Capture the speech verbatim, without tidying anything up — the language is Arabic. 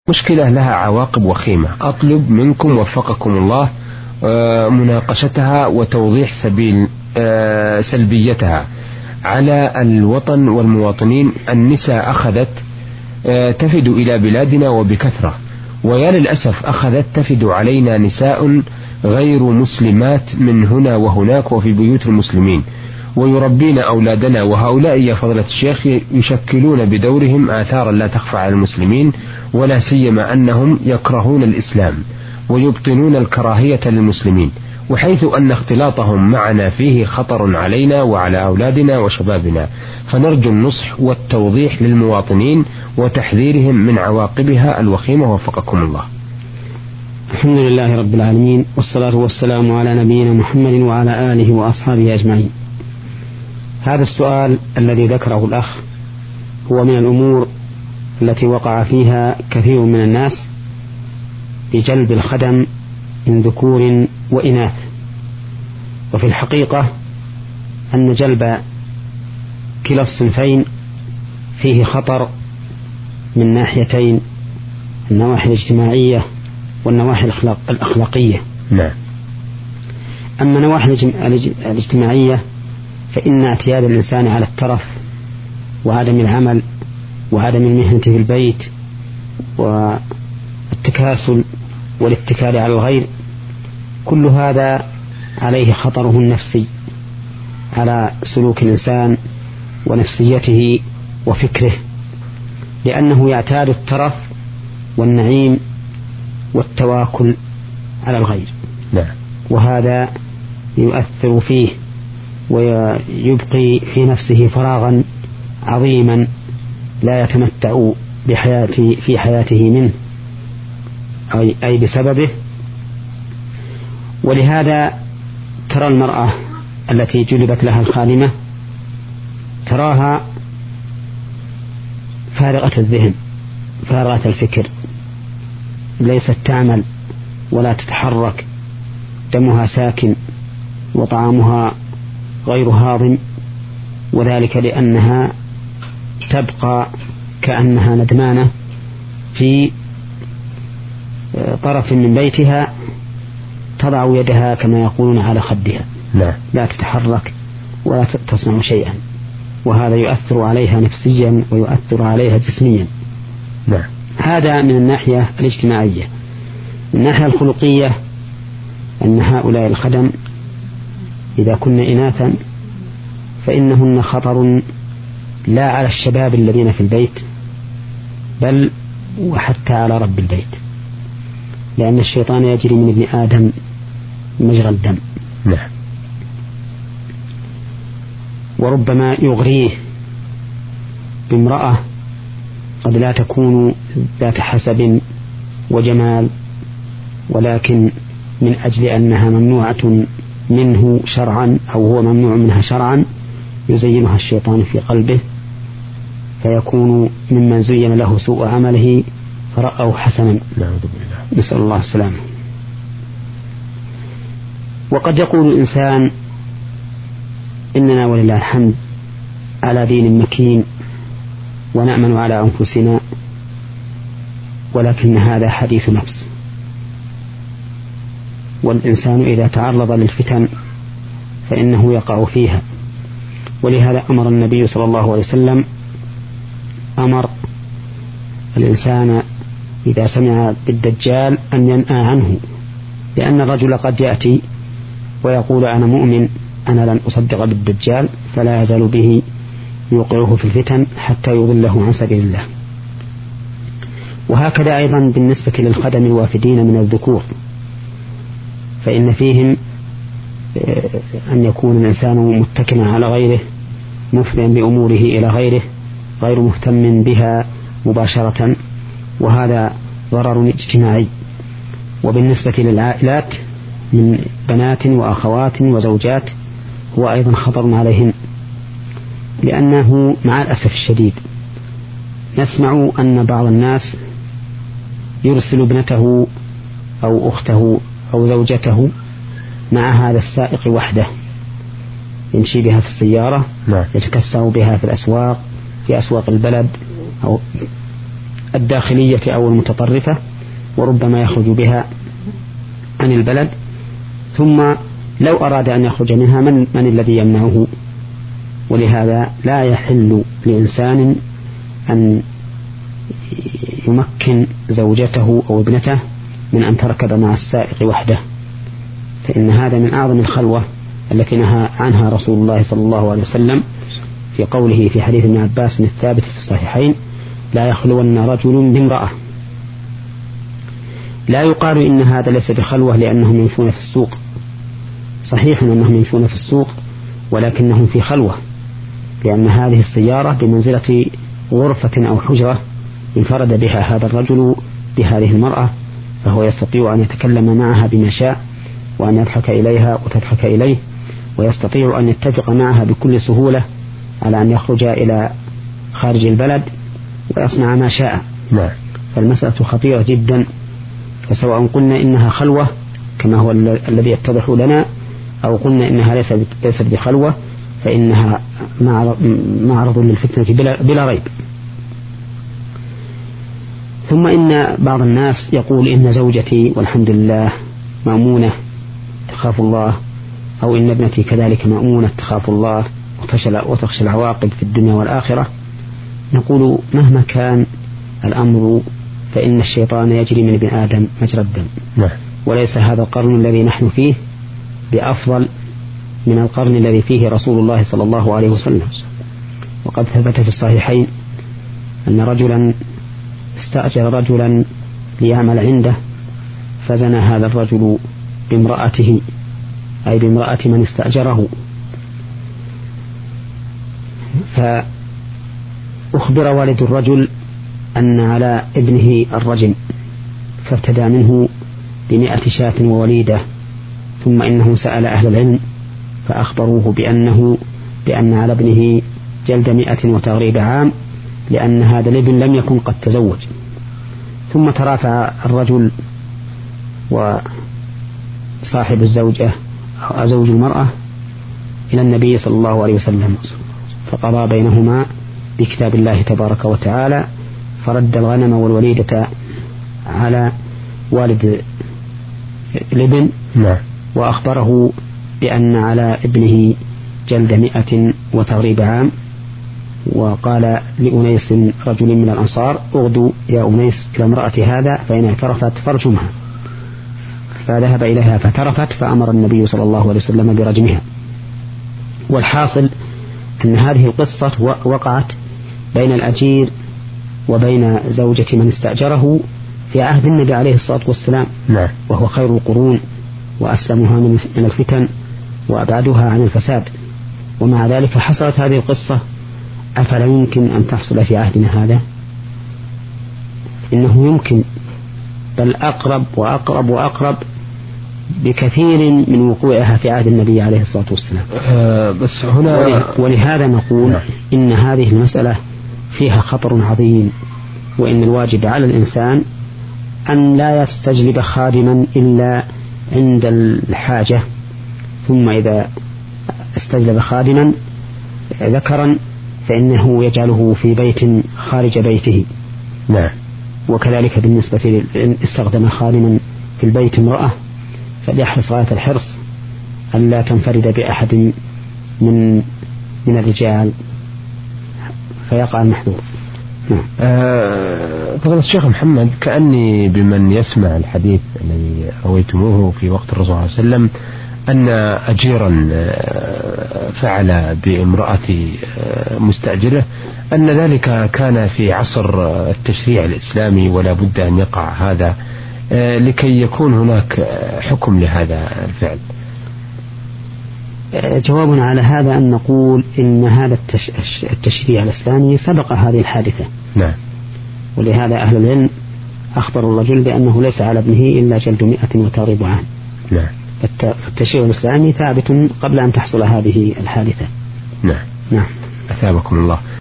مشكلة لها عواقب وخيمة، أطلب منكم وفقكم الله مناقشتها وتوضيح سبيل سلبيتها على الوطن والمواطنين. النساء أخذت تفد إلى بلادنا وبكثرة، ويا للأسف أخذت تفد علينا نساء غير مسلمات من هنا وهناك وفي بيوت المسلمين، ويربين أولادنا، وهؤلاء يا فضيلة الشيخ يشكلون بدورهم آثارا لا تخفى على المسلمين، ولا سيما أنهم يكرهون الإسلام ويبطنون الكراهية للمسلمين، وحيث أن اختلاطهم معنا فيه خطر علينا وعلى أولادنا وشبابنا، فنرجو النصح والتوضيح للمواطنين وتحذيرهم من عواقبها الوخيمة وفقكم الله. الحمد لله رب العالمين، والصلاة والسلام على نبينا محمد وعلى آله وأصحابه أجمعين. هذا السؤال الذي ذكره الأخ هو من الأمور التي وقع فيها كثير من الناس بجلب الخدم من ذكور وإناث، وفي الحقيقة أن جلب كلا الصنفين فيه خطر من ناحيتين، النواحي الاجتماعية والنواحي الأخلاقية. نعم. أما النواحي الاجتماعية فإن اعتياد الإنسان على الترف وعدم العمل وعدم المهنة في البيت والتكاسل والاتكال على الغير، كل هذا عليه خطره النفسي على سلوك الإنسان ونفسيته وفكره، لأنه يعتاد الترف والنعيم والتواكل على الغير. نعم. وهذا يؤثر فيه ويبقي في نفسه فراغا عظيما لا يتمتع بحياته في حياته منه أي, أي بسببه. ولهذا ترى المرأة التي جلبت لها الخادمة تراها فارغة الذهن فارغة الفكر، ليست تعمل ولا تتحرك، دمها ساكن وطعامها غير هاضم، وذلك لأنها تبقى كأنها ندمانة في طرف من بيتها تضع يدها كما يقولون على خدها. لا, لا تتحرك ولا تصنع شيئا، وهذا يؤثر عليها نفسيا ويؤثر عليها جسميا. لا. هذا من الناحية الاجتماعية. من الناحية الخلقية أن هؤلاء الخدم إذا كن إناثا فإنهن خطر لا على الشباب الذين في البيت بل وحتى على رب البيت، لأن الشيطان يجري من ابن آدم مجرى الدم. نعم. وربما يغريه بامرأة قد لا تكون ذات حسب وجمال، ولكن من أجل أنها ممنوعة منه شرعا أو هو ممنوع منها شرعا يزينها الشيطان في قلبه، فيكون ممن زين له سوء عمله فرأوا حسنا. نسأل الله السلامة. وقد يقول الإنسان إننا ولله الحمد على دين مكين ونأمن على أنفسنا، ولكن هذا حديث نفس، والإنسان إذا تعرض للفتن فإنه يقع فيها. ولهذا أمر النبي صلى الله عليه وسلم أمر الإنسان إذا سمع بالدجال أن ينأى عنه، لأن الرجل قد يأتي ويقول أنا مؤمن أنا لن أصدق بالدجال، فلا يزال به يوقعه في الفتن حتى يضله عن سبيل الله. وهكذا أيضا بالنسبة للخدم الوافدين من الذكور، فإن فيهم أن يكون الإنسان متكلا على غيره مفضيا بأموره إلى غيره غير مهتم بها مباشرة، وهذا ضرر اجتماعي. وبالنسبة للعائلات من بنات وأخوات وزوجات هو أيضا خطر عليهن، لأنه مع الأسف الشديد نسمع أن بعض الناس يرسل ابنته أو أخته أو زوجته مع هذا السائق وحده، يمشي بها في السيارة، يتكسر بها في الأسواق في أسواق البلد أو, الداخلية أو المتطرفة، وربما يخرج بها عن البلد، ثم لو أراد أن يخرج منها من, من الذي يمنعه؟ ولهذا لا يحل لإنسان أن يمكن زوجته أو ابنته من أن تركب مع السائق وحده، فإن هذا من أعظم الخلوة التي نهى عنها رسول الله صلى الله عليه وسلم في قوله في حديث ابن عباس الثابت في الصحيحين: لا يخلون رجل بامرأة. لا يقال إن هذا ليس بخلوة لأنهم يمشون في السوق، صحيح أنهم يمشون في السوق ولكنهم في خلوة، لأن هذه السيارة بمنزلة غرفة أو حجرة انفرد بها هذا الرجل بهذه المرأة، فهو يستطيع أن يتكلم معها بما شاء، وأن يضحك إليها وتضحك إليه، ويستطيع أن يتفق معها بكل سهولة على أن يخرج إلى خارج البلد ويصنع ما شاء. نعم. فالمسألة خطيرة جدا، فسواء قلنا إنها خلوة كما هو الذي يتضح لنا، أو قلنا إنها ليست بخلوة، فإنها معرض للفتنة بلا, بلا ريب. ثم إن بعض الناس يقول إن زوجتي والحمد لله مأمونة تخاف الله، أو إن ابنتي كذلك مأمونة تخاف الله وتخشى العواقب في الدنيا والآخرة. نقول مهما كان الأمر فإن الشيطان يجري من ابن آدم مجرى الدم، وليس هذا القرن الذي نحن فيه بأفضل من القرن الذي فيه رسول الله صلى الله عليه وسلم. وقد ثبت في الصحيحين أن رجلا استأجر رجلا ليعمل عنده، فزنى هذا الرجل بامرأته، أي بامرأة من استأجره، فأخبر والد الرجل أن على ابنه الرجم، فارتدى منه بمئة شاة ووليدة. ثم إنه سأل أهل العلم فأخبروه بأنه بأن على ابنه جلد مئة وتغريب عام، لأن هذا الابن لم يكن قد تزوج. ثم ترافع الرجل وصاحب الزوجة أو زوج المرأة إلى النبي صلى الله عليه وسلم، فقضى بينهما بكتاب الله تبارك وتعالى، فرد الغنم والوليدة على والد الابن، وأخبره بأن على ابنه جلد مئة وتغريب عام. وقال لأنيس رجل من الأنصار: اغدوا يا أنيس إلى امرأة هذا فإن اعترفت فارجمها. فذهب إليها فاعترفت، فأمر النبي صلى الله عليه وسلم برجمها. والحاصل أن هذه القصة وقعت بين الأجير وبين زوجة من استأجره في عهد النبي عليه الصلاة والسلام، وهو خير القرون وأسلمها من الفتن وأبعدها عن الفساد، ومع ذلك حصلت هذه القصة. أفلا يمكن أن تحصل في عهدنا هذا؟ إنه يمكن، بل أقرب وأقرب وأقرب بكثير من وقوعها في عهد النبي عليه الصلاة والسلام. أه بس هنا ولهذا نقول إن هذه المسألة فيها خطر عظيم، وإن الواجب على الإنسان أن لا يستجلب خادما إلا عند الحاجة، ثم إذا استجلب خادما ذكرا فإنه يجعله في بيت خارج بيته. نعم. وكذلك بالنسبة استخدم خادما في البيت امرأة، فليحرص غاية الحرص أن لا تنفرد بأحد من من الرجال فيقع المحذور. نعم. أه فضل الشيخ محمد، كأني بمن يسمع الحديث الذي رويتموه في وقت الرسول صلى الله عليه وسلم أن أجيرا فعل بامرأة مستأجره، أن ذلك كان في عصر التشريع الإسلامي ولا بد أن يقع هذا لكي يكون هناك حكم لهذا الفعل. جوابنا على هذا أن نقول إن هذا التشريع الإسلامي سبق هذه الحادثة. نعم. ولهذا أهل العلم أخبر الرجل بأنه ليس على ابنه إلا جلد مئة وتغريب عام. نعم. التشريع الإسلامي ثابت قبل أن تحصل هذه الحادثة. نعم. نعم. أثابكم الله.